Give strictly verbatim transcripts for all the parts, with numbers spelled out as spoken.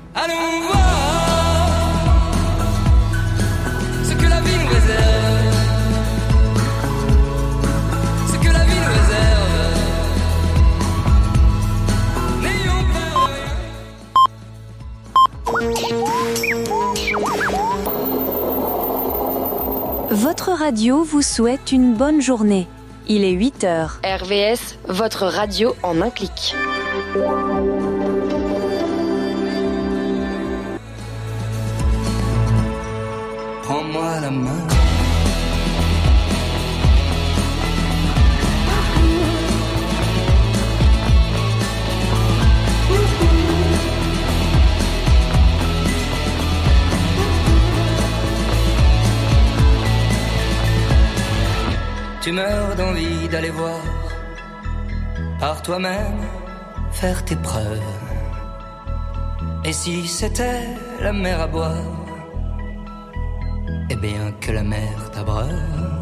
Allons voir ce que la vie nous réserve, ce que la vie nous réserve. N'ayons peur de rien. Votre radio vous souhaite une bonne journée. Il est huit heures. R V S, votre radio en un clic. Prends-moi la main. Tu meurs d'envie d'aller voir par toi-même, faire tes preuves. Et si c'était la mer à boire, eh bien que la mer t'abreuve.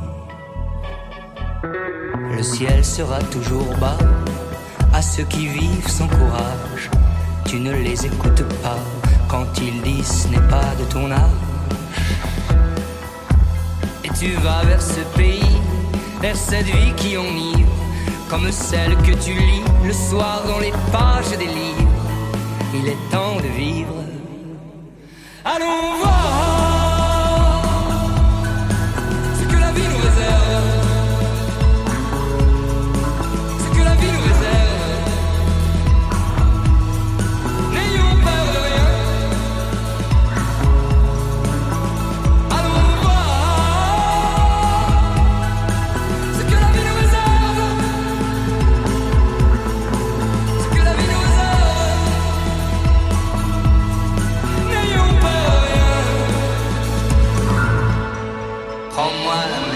Le ciel sera toujours bas à ceux qui vivent sans courage. Tu ne les écoutes pas quand ils disent ce n'est pas de ton âge. Et tu vas vers ce pays, vers cette vie qui enivre, comme celle que tu lis le soir dans les pages des livres. Il est temps de vivre. Allons voir ce que la vie nous réserve, ce que la vie nous réserve. N'ayons peur de rien. Allons voir ce que la vie nous réserve, ce que la vie nous réserve. N'ayons peur de rien. Prends-moi la main.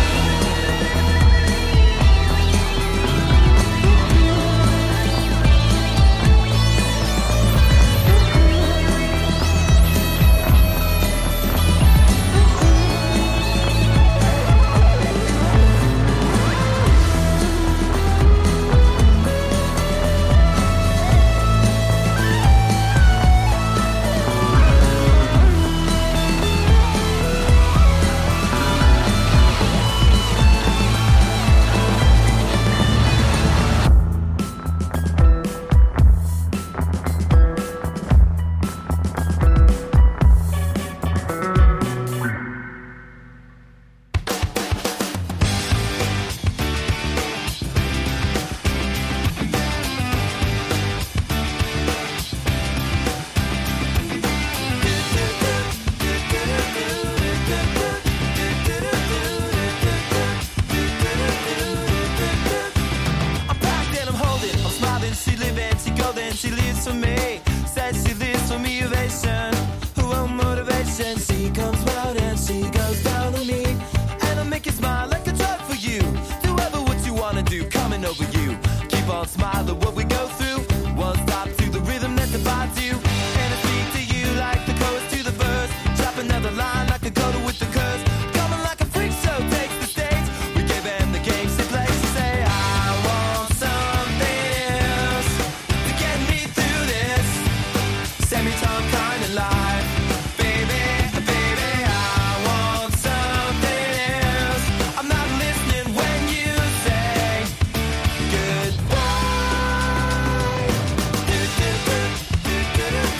I'm packed and I'm holding, I'm smiling, she living, she golden, she lives for me. Says she lives for me, ovation, her own motivation. She comes round and she goes down on me, and I make you smile like a drug for you. Do ever what you wanna do, coming over you. Keep on smiling what we go through. One stop to the rhythm that divides you, and I speak to you like the chorus to the verse. Drop another line like a coda with the curse. Coming like a freak show takes the stage. We gave them the game she plays. She say I want something else to get me through this semi-tongue kind of life. Baby, baby, I want something else. I'm not listening when you say goodbye. Do, do, do, do, do, do.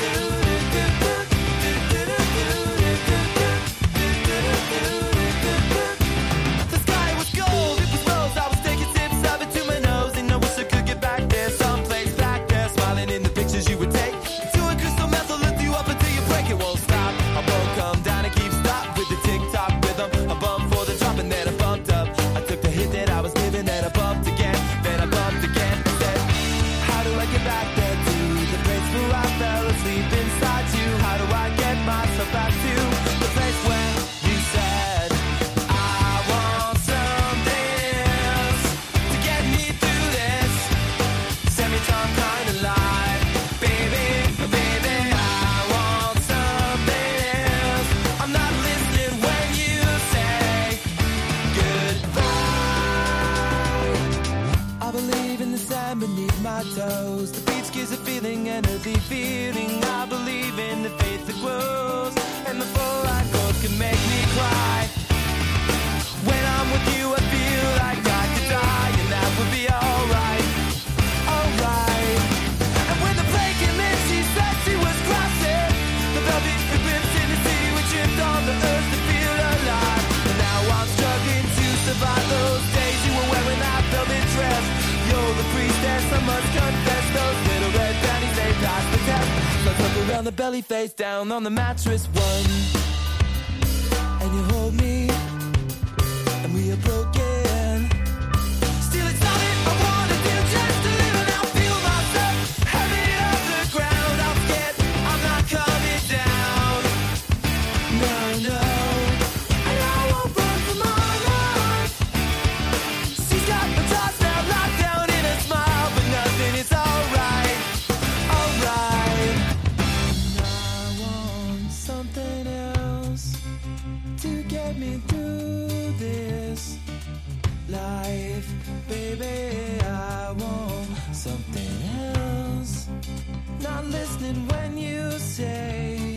on the belly, face down on the mattress. One, and you hold me, and we are broken. Still, it's not it I wanna do, just to live and I'll feel myself heavy off the ground. I'm scared I'm not coming down. No, no, and I won't run from my life. She's got the thoughts now locked down in a smile, but nothing is alright, alright. And I want something else to get me through this life, baby. I want something else. Not listening when you say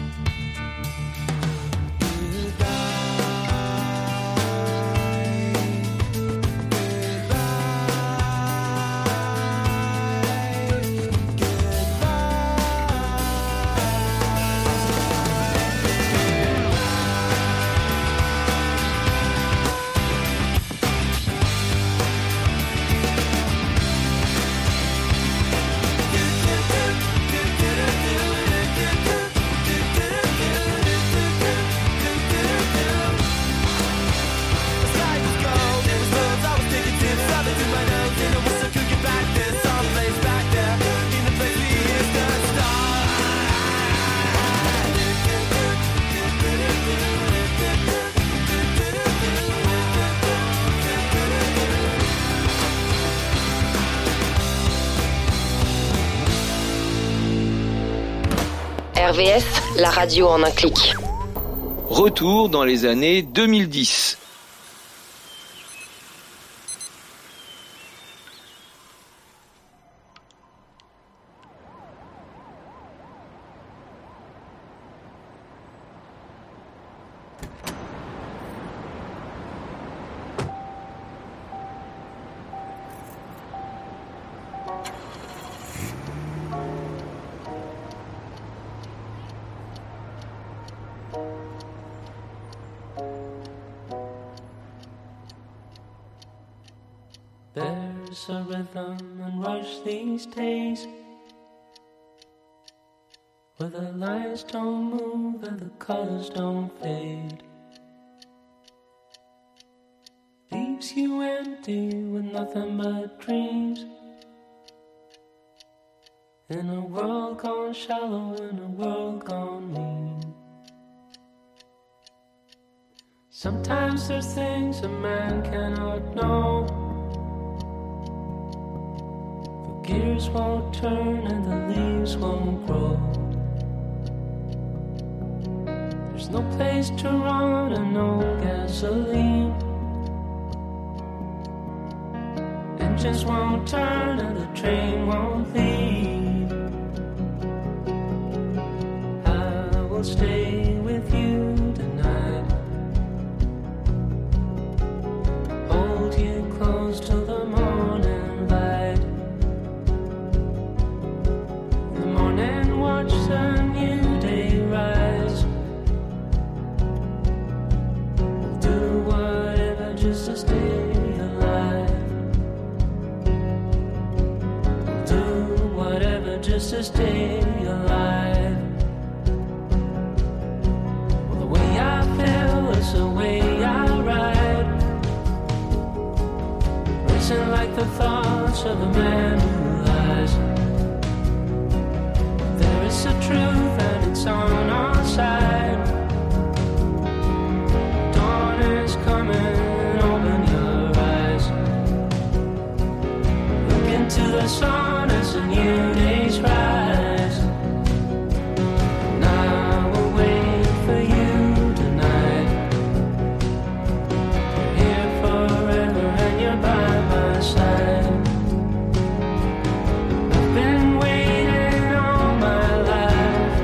R V S, la radio en un clic. Retour dans les années deux mille dix. There's a rhythm and rush these days, where the lines don't move and the colors don't fade. Leaves you empty with nothing but dreams, in a world gone shallow, in a world gone mean. Sometimes there's things a man cannot know. Gears won't turn and the leaves won't grow. There's no place to run and no gasoline. Engines won't turn and the train won't leave. I will stay with you tonight, hold you close till the morning light. Watch the new day rise. We'll do whatever just to stay alive. We'll do whatever just to stay alive. Well, the way I feel is the way I ride, racing like the thoughts of a man who lies. It's the truth and it's on our side. Dawn is coming, open your eyes. Look into the sun as the new days rise. And I will wait for you tonight. You're here forever and you're by my side. I've been waiting all my life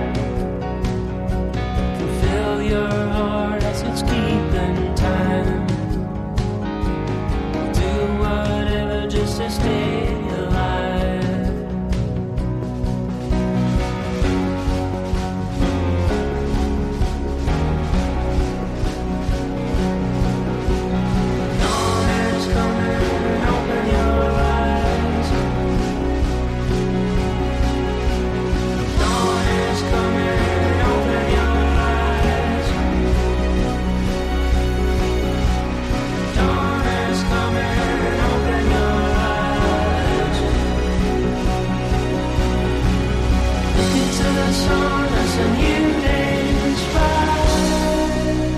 the sun as a new day's rise.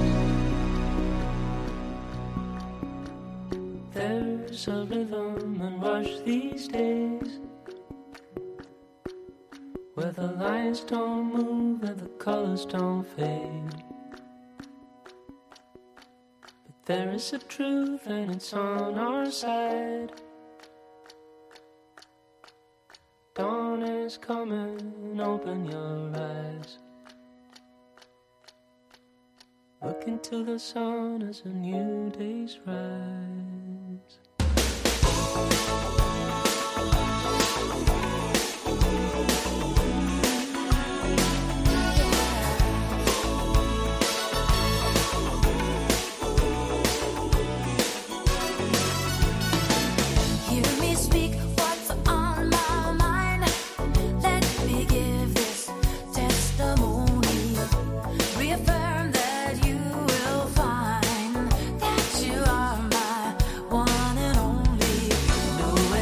There's a rhythm and rush these days where the lines don't move and the colors don't fade. But there is a truth and it's on our side. Dawn is coming, open your eyes. Look into the sun as a new day's rise. One and only, know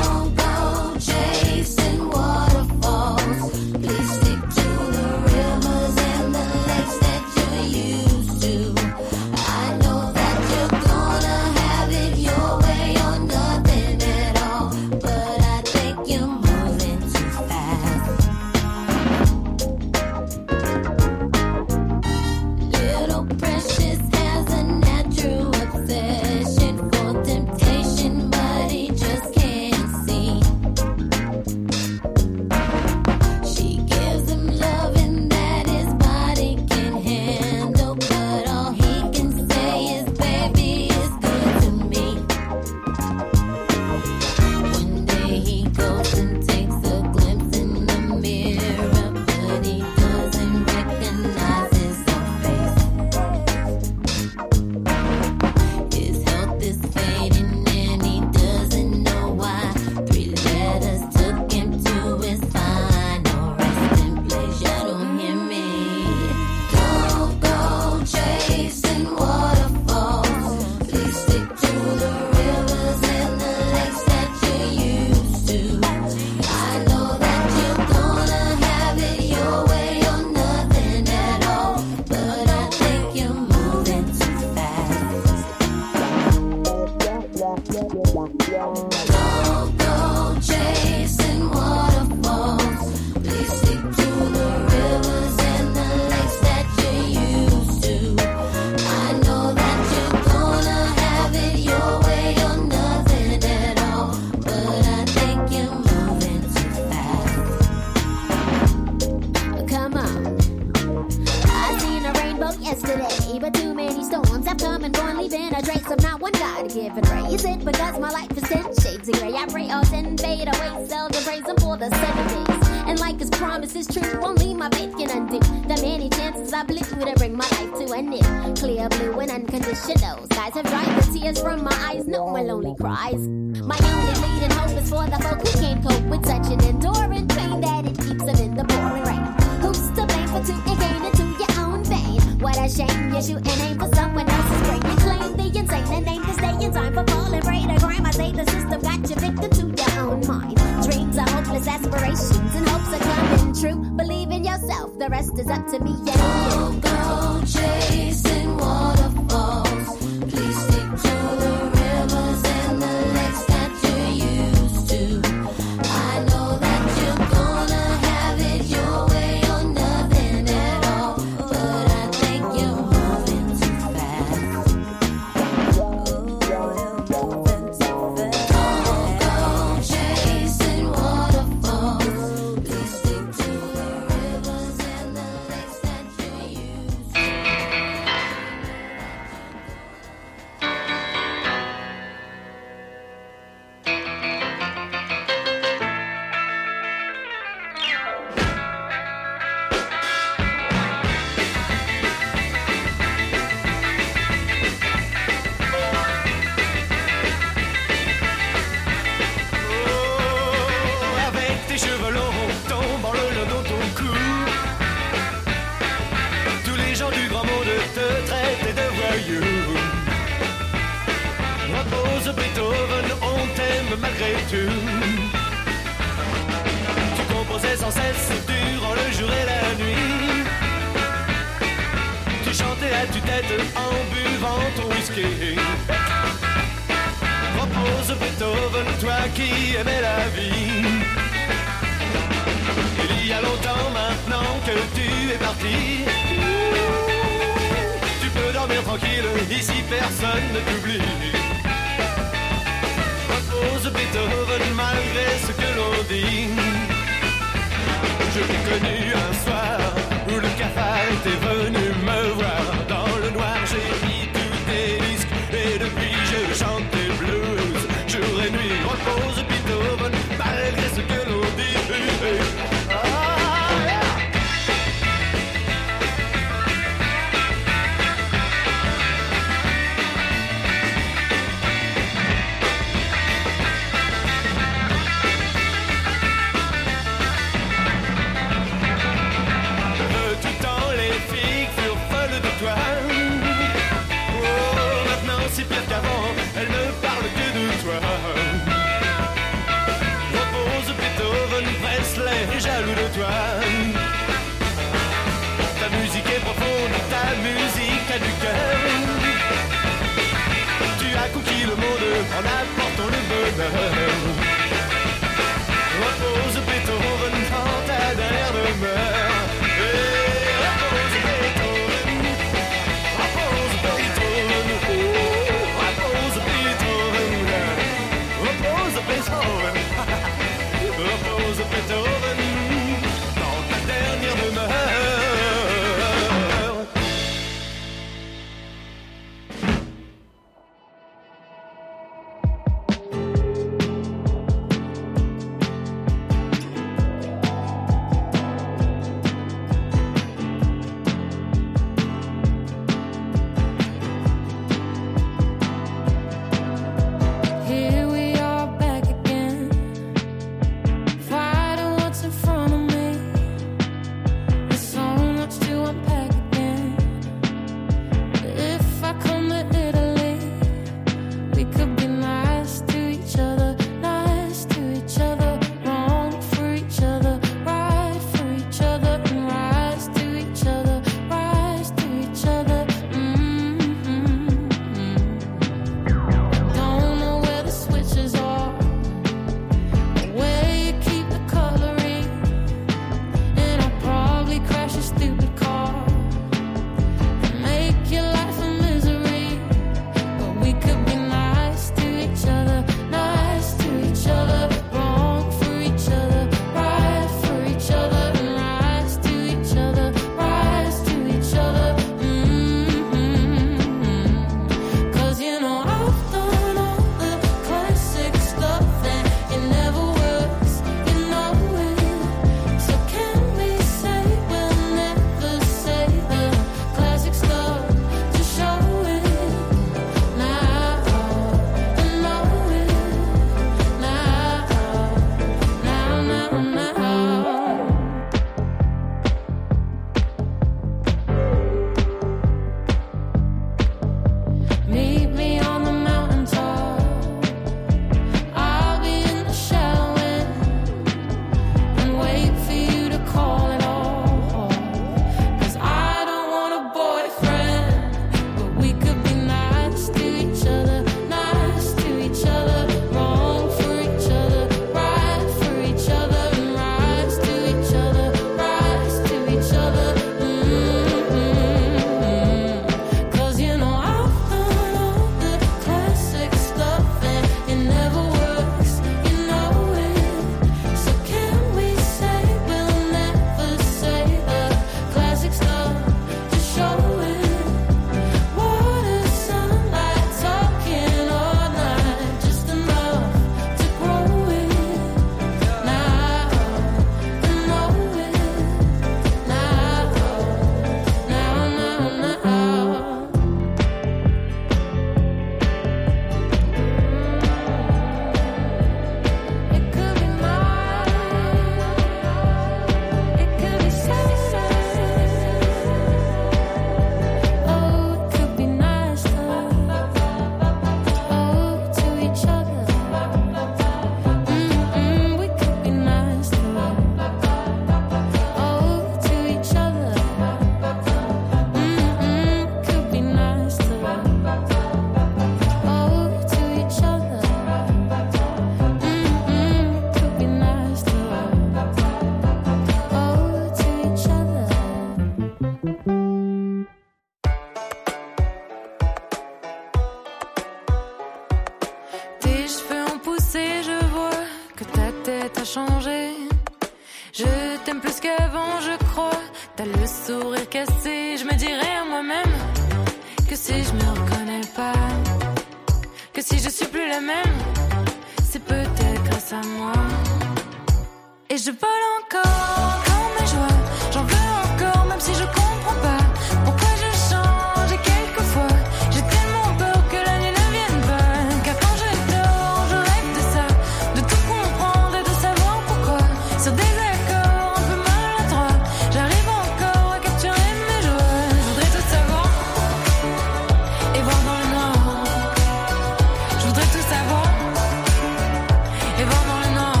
changé. Je t'aime plus qu'avant, je crois. T'as le sourire cassé. Je me dirais à moi-même que si je me reconnais pas, que si je suis plus la même, c'est peut-être grâce à moi. Et je vole encore, encore mes joies. J'en veux encore, même si je comprends pas pourquoi je change. Et quelquefois, j'ai tellement peur que la nuit ne vienne pas. Car quand je dors, je rêve de ça, de tout comprendre et de savoir pourquoi. Sur des accords un peu maladroits, j'arrive encore à capturer mes joies. Je voudrais tout savoir et voir dans le noir. Je voudrais tout savoir et voir dans le noir.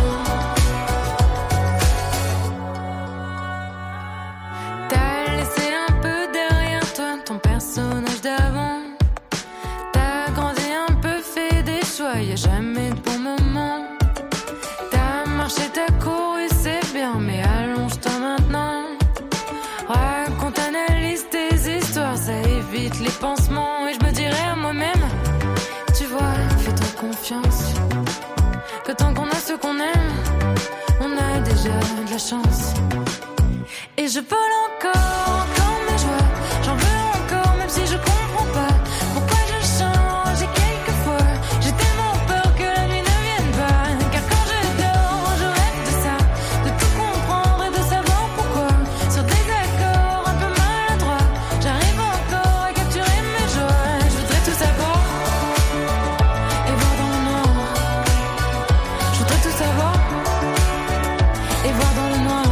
T'as laissé un peu derrière toi ton personnage d'avant. T'as grandi un peu, fait des choix, y'a jamais de bon moment. T'as marché, t'as couru, c'est bien, mais allonge-toi maintenant. Raconte, analyse tes histoires, ça évite les pansements. Et je me dirais à moi-même, tu vois, fais-toi confiance, que tant qu'on a ce qu'on aime, on a déjà de la chance. Et je vole encore, encore mes joies. J'en veux encore, même si je comprends pas pourquoi je change. Et quelquefois, j'ai tellement peur que la nuit ne vienne pas. Car quand je dors, je rêve de ça, de tout comprendre et de savoir pourquoi. Sur des accords un peu maladroits, j'arrive encore à capturer mes joies. Je voudrais tout savoir et voir dans le noir. Je voudrais tout savoir et voir dans le noir.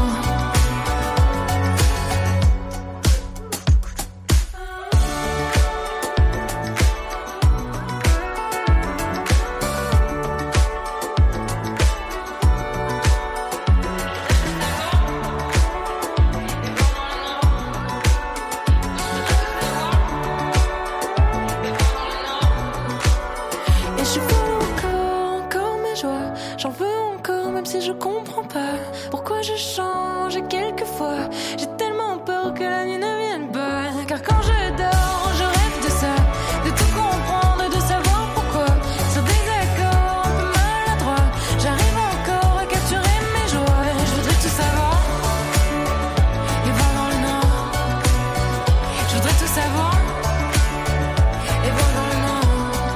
Et je veux encore, encore mes joies. J'en veux encore, même si je comprends pas pourquoi je change. Et quelquefois, j'ai tellement peur que la nuit ne vienne pas. Car quand je dors, je rêve de ça, de tout comprendre et de savoir pourquoi. Sur des accords un peu maladroits, j'arrive encore à capturer mes joies. Je voudrais tout savoir et voir dans le noir. Je voudrais tout savoir et voir dans le noir.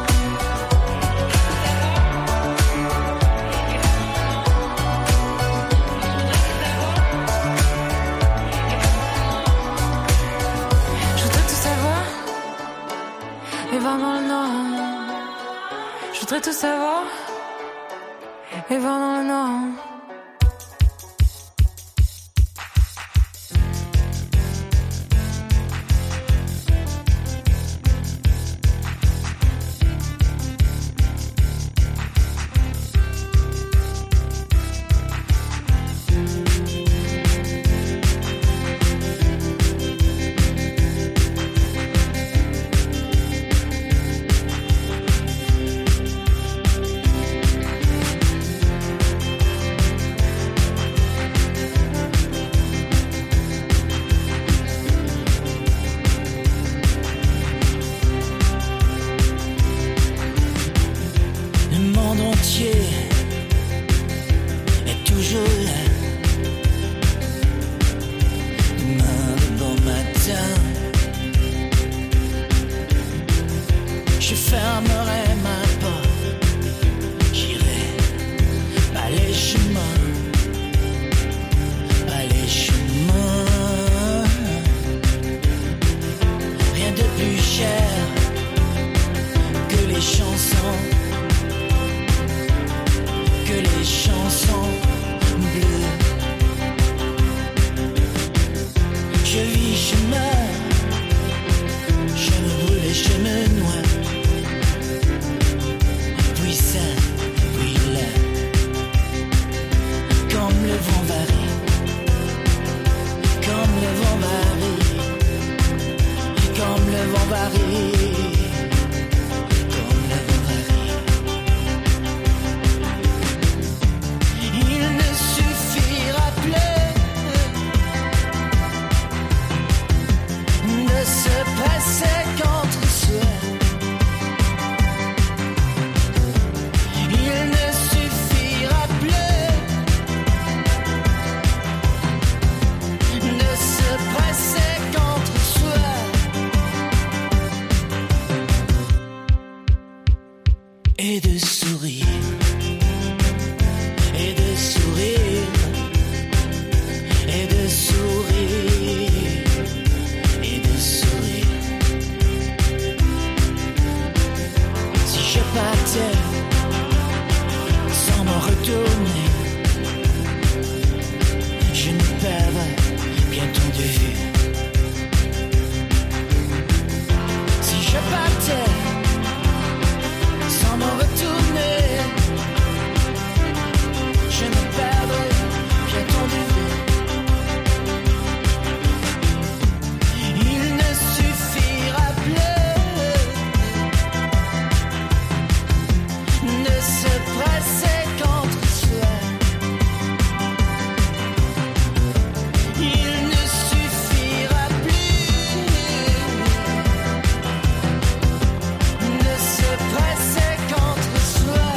Je voudrais tout savoir et voir dans le noir. Je voudrais tout savoir et voir dans le noir. Le monde entier est toujours là. Demain, de bon matin, je fermerai ma porte. J'irai pas les chemins, pas les chemins. Rien de plus cher que les chansons, que les chansons bleues. Je vis, je meurs, je me brûle et je me noie. Puis ça, puis là, comme le vent varie, comme le vent varie, comme le vent varie. Comme le vent varie. Il et de sourire, et de sourire, et de sourire, et de sourire. Si je partais sans me retourner, je me perdrais bientôt de vue. Si je partais sans me retourner, je me perdrais bientôt de vue. Il ne suffira plus de se presser contre soi. Il ne suffira plus de se presser contre soi.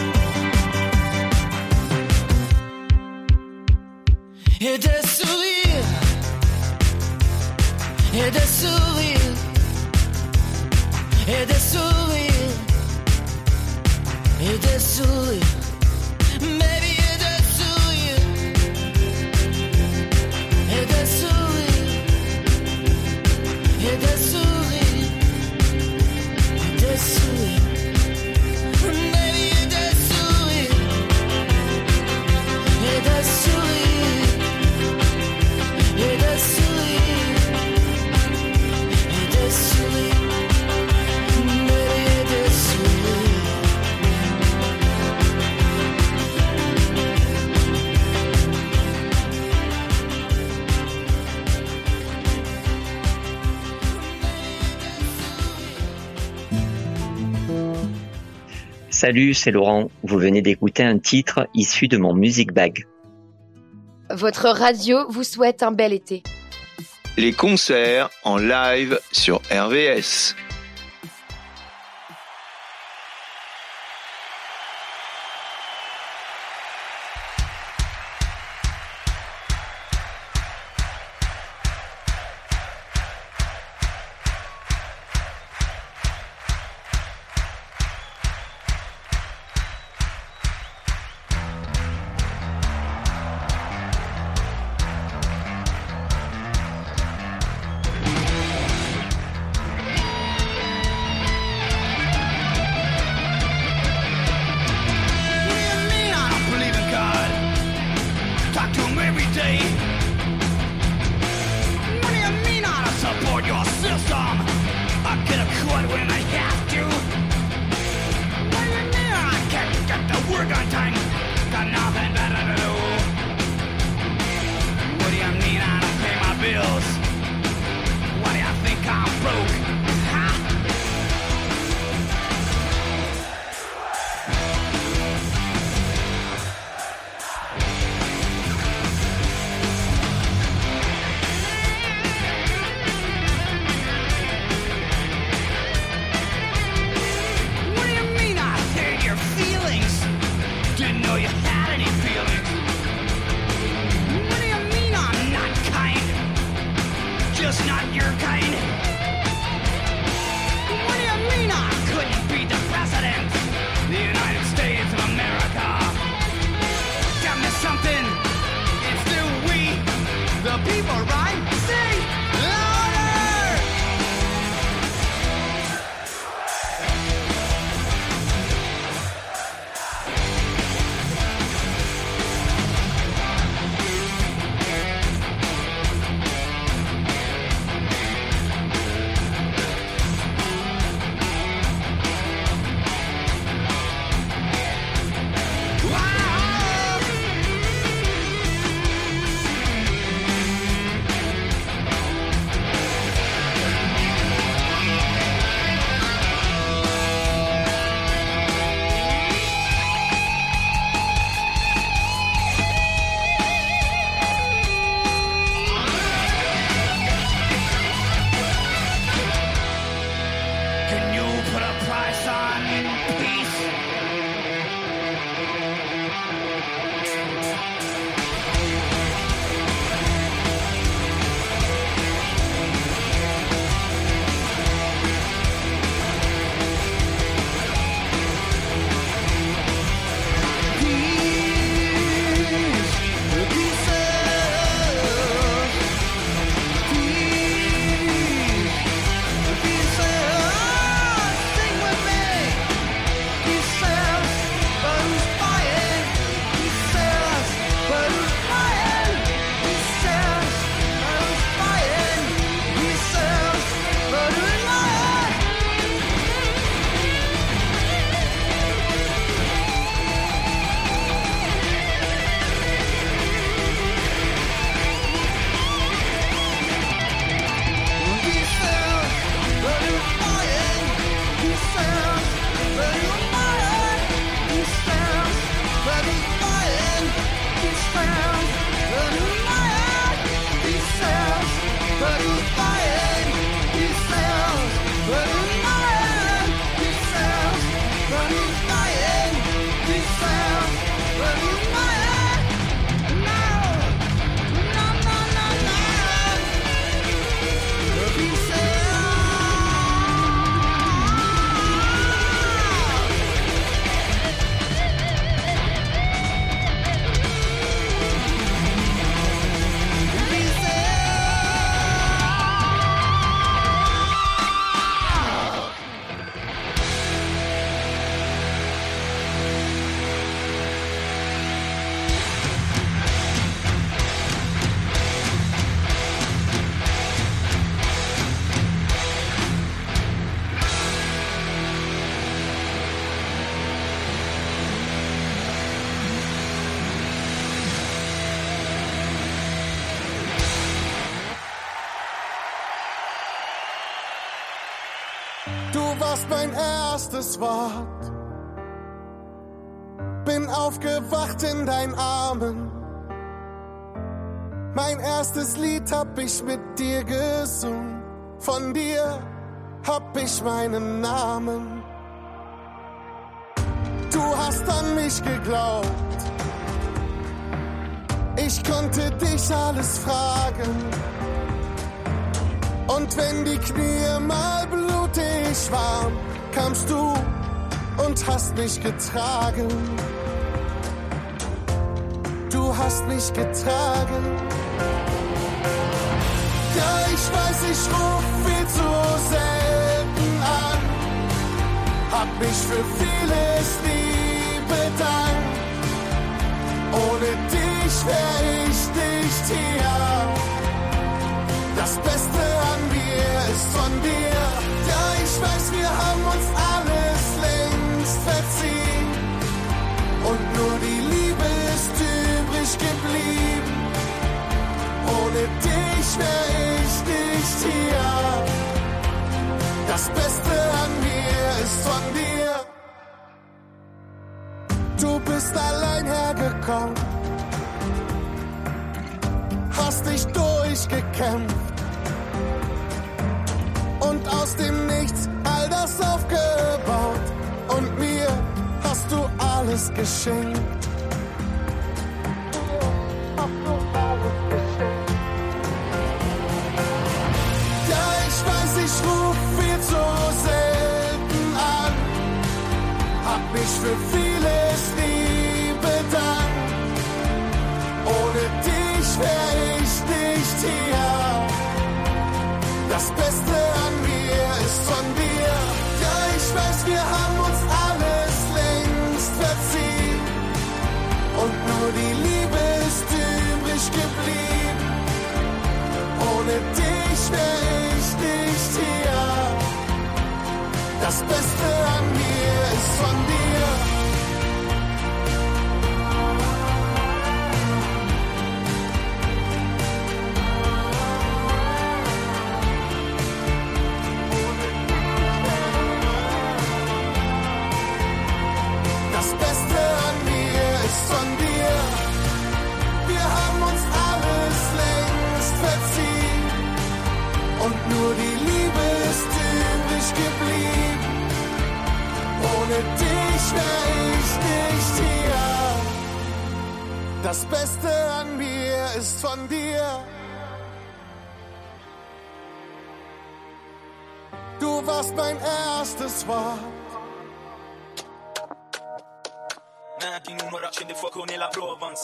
Et de sourire, et de sourire, et de sourire, et de sourire, baby, et de sourire, et de sourire, et de sourire, et de sourire, baby, et de sourire, et de sourire, et de sourire, et de sourire, baby, et de sourire. Salut, c'est Laurent. Vous venez d'écouter un titre issu de mon Music Bag. Votre radio vous souhaite un bel été. Les concerts en live sur R V S. warst mein erstes Wort. Bin aufgewacht in deinen Armen. Mein erstes Lied hab ich mit dir gesungen. Von dir hab ich meinen Namen. Du hast an mich geglaubt. Ich konnte dich alles fragen. Und wenn die Knie mal blutig waren, kamst du und hast mich getragen. Du hast mich getragen. Ja, ich weiß, ich ruf viel zu selten an. Hab mich für vieles nie bedankt. Ohne dich wär ich nicht hier. Das Beste an mir ist von dir. Ja, ich weiß, wir haben uns alles längst verziehen. Und nur die Liebe ist übrig geblieben. Ohne dich wär ich nicht hier. Das Beste an mir ist von dir. Du bist allein hergekommen, hast dich durchgekämpft und aus dem Nichts all das aufgebaut. Und mir hast du alles geschenkt. Ja, ich weiß, ich ruf viel zu selten an. Hab mich für vieles nie bedankt. Ohne dich wär ich nicht hier. Das Beste an mir ist von dir. Ja, ich weiß, wir haben uns alles längst verziehen. Und nur die Liebe ist übrig geblieben. Ohne dich wär ich nicht hier. Das Beste an mir ist von dir. Das Beste an mir ist von dir. Wir haben uns alles längst verziehen. Und nur die Liebe ist übrig geblieben. Ohne dich wär ich nicht hier. Das Beste an mir ist von dir. Du warst mein erstes Wort. Nati numero accende fuoco nella Provence.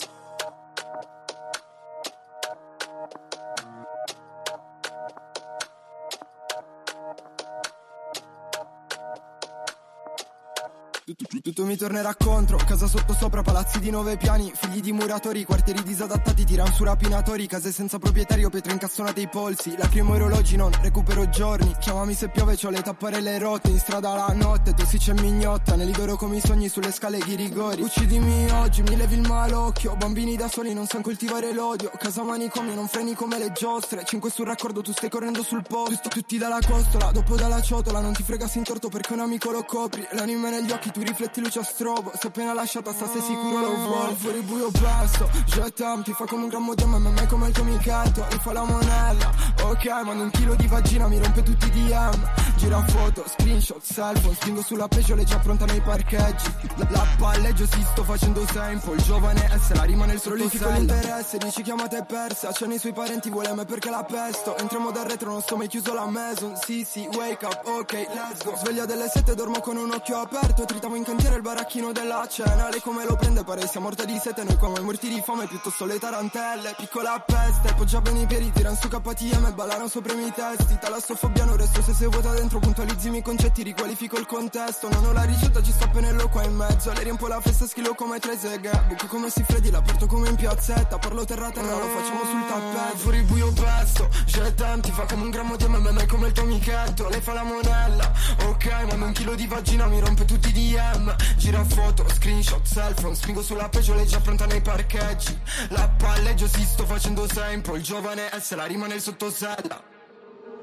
Tutto mi tornerà contro, casa sotto sopra, palazzi di nove piani, figli di muratori, quartieri disadattati, tiran su rapinatori, case senza proprietario, pietre incastonate ai polsi, lacrimo orologi, non recupero giorni, chiamami se piove, c'ho le tappare le rotte, in strada la notte, tossice e mignotta, nell'idoro come i sogni sulle scale ghirigori, uccidimi oggi, mi levi il malocchio, bambini da soli non san coltivare l'odio, casa manicomi non freni come le giostre, cinque sul raccordo tu stai correndo sul posto, tutti, tutti dalla costola, dopo dalla ciotola, non ti fregassi in torto perché un amico lo copri, l'anima negli occhi, tu rifletti luce a strobo, se appena lasciata sta sei sicuro lo vuoi. Fuori buio presto, je t'aime, ti fa come un grammo di M M, come il tuo amichetto, e fa la monella. Ok, mando un chilo di vagina, mi rompe tutti i D M. Gira foto, screenshot, cellphone, spingo sulla peggiole già pronta nei parcheggi. La, la palleggio si sto facendo sample, il giovane S la rima nel prolifico l'interesse, dici chiamate persa, c'è nei suoi parenti, vuole me perché la pesto. Entriamo dal retro, non sto mai chiuso la maison, sì sì, wake up, ok, let's go. Sveglia delle sette, dormo con un occhio aperto, tritavo in cantiere il baracchino della cena. Lei come lo prende, pare sia morta di sete, noi come morti di fame, piuttosto le tarantelle. Piccola peste, poggia bene i piedi, tiran su K T M e ballano sopra i miei testi. Talassofobia non resto se sei vuota dentro, puntualizzi i miei concetti, riqualifico il contesto. Non ho la ricetta, ci sto pennello qua in mezzo, le riempo la festa, schilo come tre seghe, buco come si freddi, la porto come in piazzetta, parlo terra terra, lo facciamo sul tappeto. Fuori buio pesto, je t'aime, ti fa come un grammo di M M, come il tuo amichetto, lei fa la monella. Ok, mando un chilo di vagina, mi rompe tutti i D M. Gira foto, screenshot, cellphone, spingo sulla peggiole già pronta nei parcheggi. La palleggio si sto facendo sample, il giovane S la rima nel sottosella.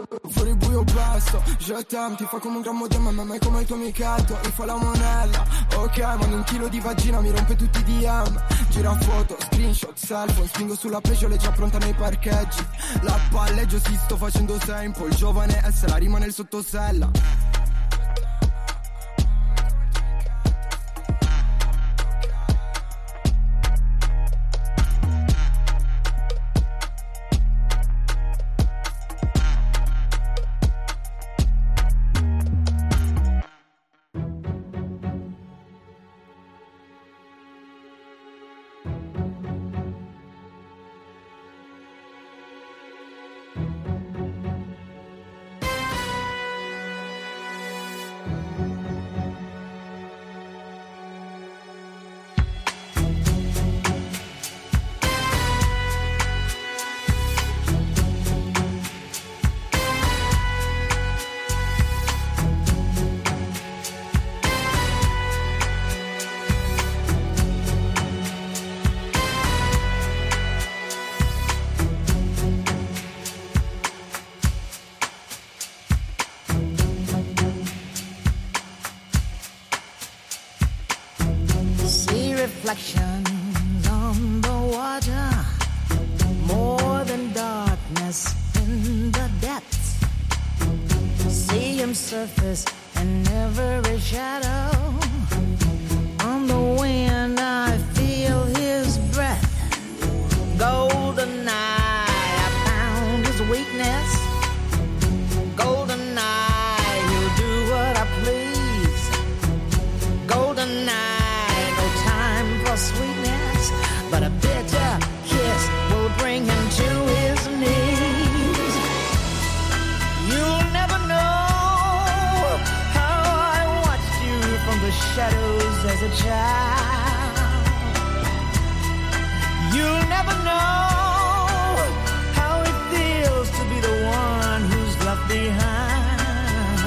Fuori buio basso, je t'aime, ti fa come un grammo di me, ma mai come il tuo amichetto. Rifà la monella, ok, ma un chilo di vagina mi rompe tutti i D M. Gira foto, screenshot, cellphone, spingo sulla pecciole già pronta nei parcheggi. La palleggio si sto facendo sample, il giovane S la rima nel sottosella. Reflections on the water, more than darkness in the depths. See him surface in every shadow. On the wind I feel his breath. Golden eye, I found his weakness. Golden eye, he'll do what I please. Golden eye, sweetness, but a bitter kiss will bring him to his knees. You'll never know how I watched you from the shadows as a child. You'll never know how it feels to be the one who's left behind.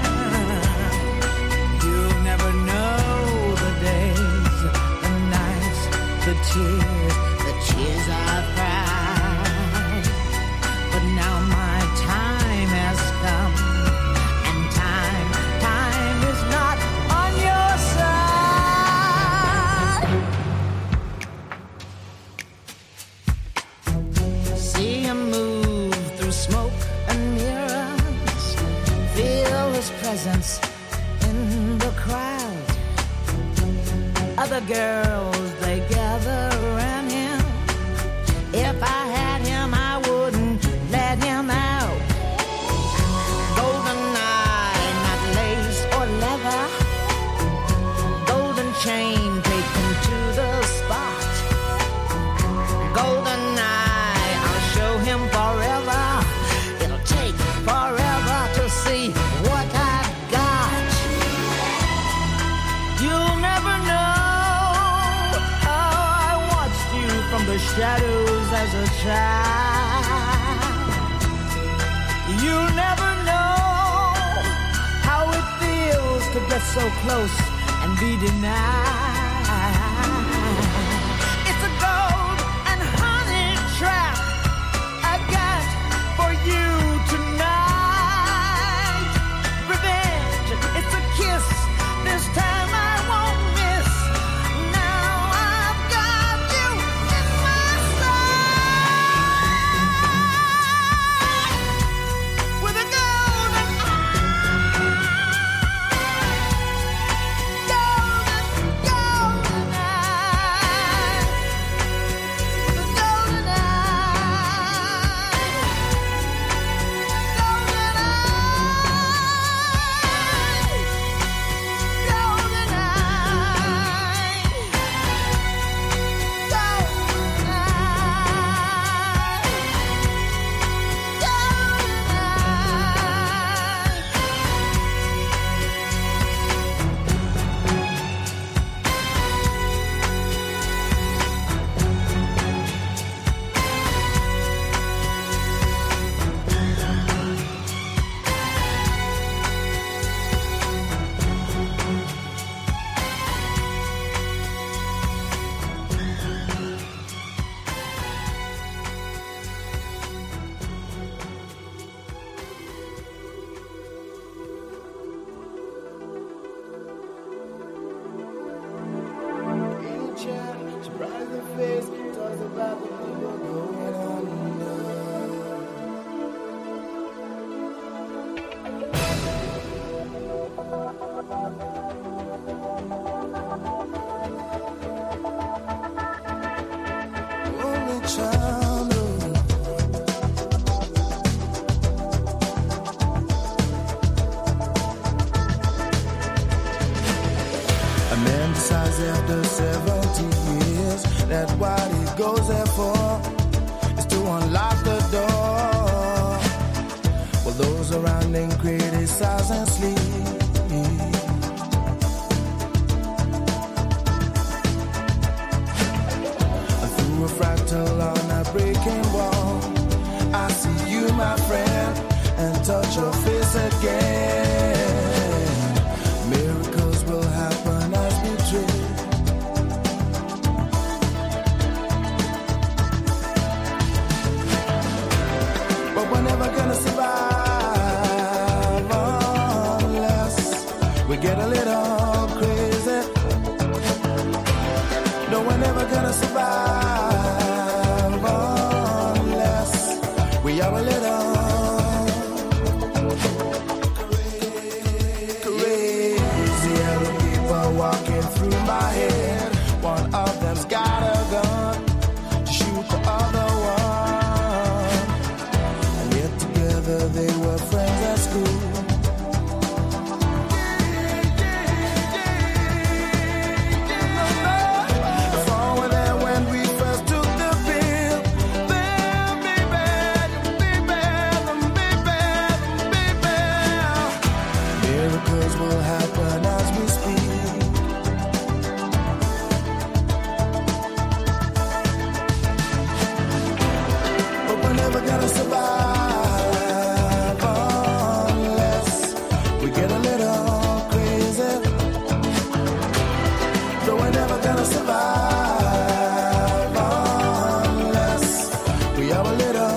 You'll never know the days, the tears, the tears I've cried. But now my time has come, and time, time is not on your side. See him move through smoke and mirrors, feel his presence in the crowd. Other girls, they gather around him. If I had him, I wouldn't let him out. Golden eye, not lace or leather. Golden chain, take him to the spot. Golden eye, I'll show him forever. It'll take forever to see what I've got. You'll never know from the shadows as a child. You'll never know how it feels to get so close and be denied. It's a gold and honey trap I got for you tonight. Revenge, it's a kiss, this time I won't miss. Now I've got you in my sight. With a golden eye, golden, golden. direction. Oh. A man decides after seventy years that what he goes there for is to unlock the door. Well, those around him criticize and sleep. Through a fractal on a breaking wall, I see you, my friend, and touch your face again. Miracles will happen as we dream. But we're never gonna survive unless we get a little crazy. No, we're never gonna survive unless we are a little crazy. Other people walking through my head. One of them's got a gun to shoot the other one. And yet together they were friends at school. Will happen as we speak. But we're never gonna survive unless we get a little crazy. So we're never gonna survive unless we are a little.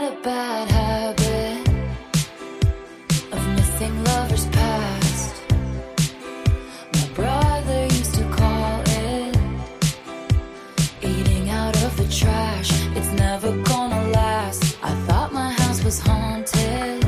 a bad habit of missing lovers past. My brother used to call it eating out of the trash. It's never gonna last. I thought my house was haunted.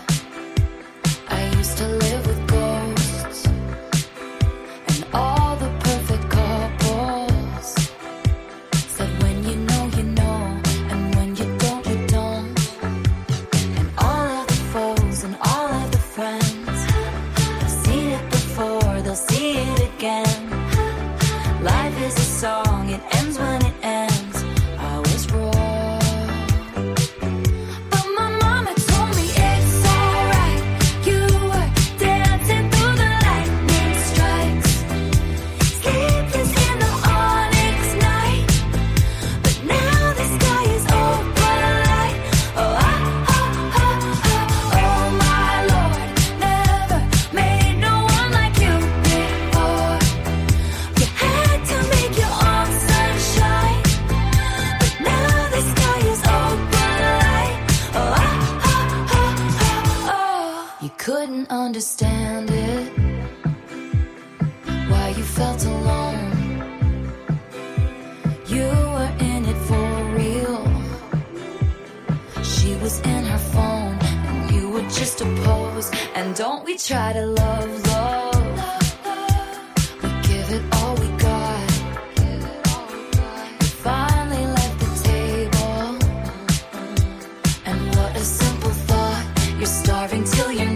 I used to live with ghosts and all the perfect couples said when you know you know, and when you don't you don't. And all of the foes and all of the friends have seen it before, they'll see it again. Life is a song, it ends when it ends. I was wrong, but my mama told me it's alright. You were dancing through the lightning strikes, sleepless in the onyx night. But now the sky is open light. Oh, ah, ah, ah, ah. Oh my Lord, never made no one like you before. You had to make your own sunshine, but now the sky is open light. Oh, ah, ah, ah, ah, oh. You couldn't understand it, why you felt alone. You were in it for real. She was in her phone, and you were just a pose. And don't we try to love, love? We give it all we got. You finally left the table, and what a simple thought. You're starving till you're